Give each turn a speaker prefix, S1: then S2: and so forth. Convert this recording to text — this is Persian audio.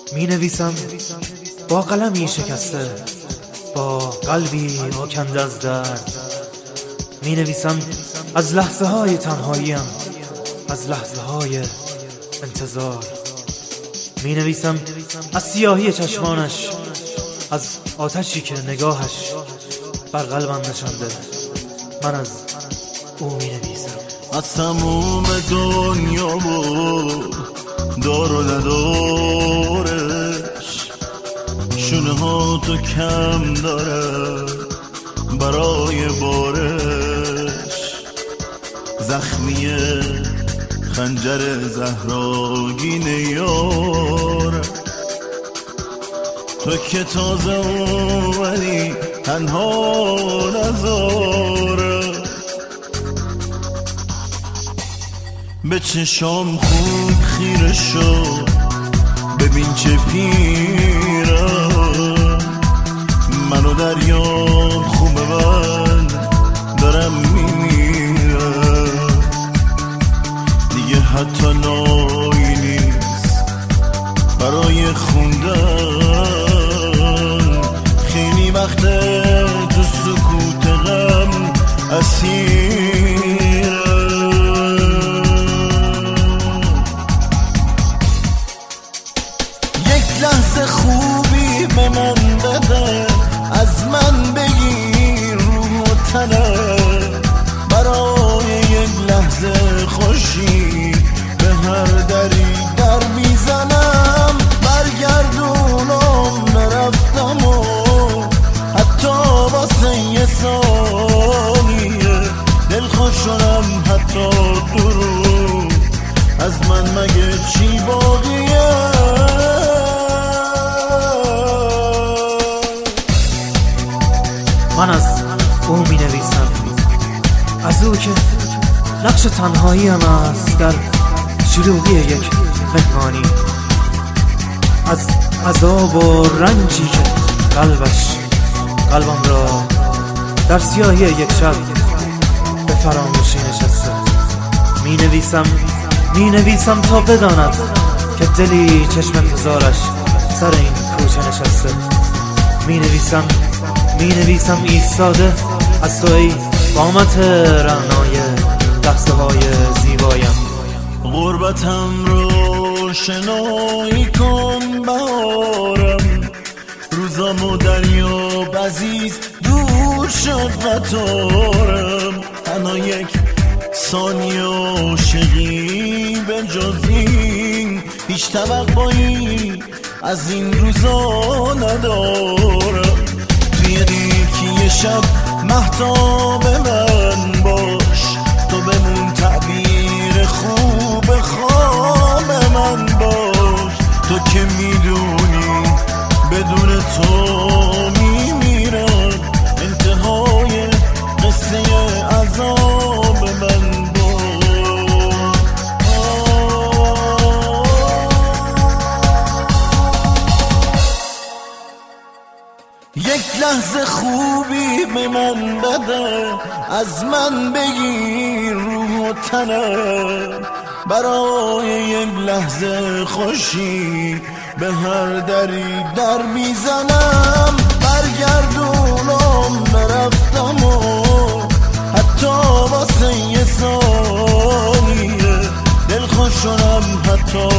S1: می نویسم با قلمی شکسته، با قلبی آکنده از درد. می نویسم از لحظه های تنهاییم، از لحظه های انتظار. می نویسم از سیاهی چشمانش، از آتشی که نگاهش بر قلبم نشانده. من از او می نویسم.
S2: از تموم دنیا و دار و ندارش، شونه ها تو کم داره برای بارش. زخمی خنجر زهراگین یار، تو که تازه اومدی تنها نذاره. به چشام خوب خیره شو، ببین چه پیرم. منو دریاب خوبه، من دارم میمیرم. دیگه حتی نایی نیست برای خوندن. خیلی وقته تو سکوت غم اسیرم. لحظه خوبی به من بده، از من بگیر روح و تنم. برای یک لحظه خوشی به هر دری در میزنم. برگردونم نرفتم و حتی واسه یه ثانیه دلخوش شدم. حتی درو از من مگه چی باقیه؟
S1: من از او می نویسم، از او که نقش تنهایی هم است در شلوغی یک مهمانی. از عذاب و رنجی که قلبم را در سیاهی یک شب به فراموشی نشسته. می نویسم تا بداند که دلی چشم انتظارش سر این کوچه نشسته. می نویسم ایستاده از تو ای قامت رعنای لحظه های زیبایم.
S2: غربتم رو شنایی کن بهارم. روزامو دریاب عزیز دور شد و تارم. تنها یک ثانیه عاشقی به جز این هیچ توقعی از این روزا ندارم. توی یکی شب مهتاب من باش، تو بمون تعبیر خوب خواب من باش. تو که میدونی بدون تو میمیرم، انتهای قصه عذاب من باش. یک لحظه خوبی به من بده، از من بگیر روح و تنم. برای یک لحظه خوشی به هر دری در میزنم. برگردونم نرفتم و حتی واسه یه ثانیه دلخوش شدم. حتی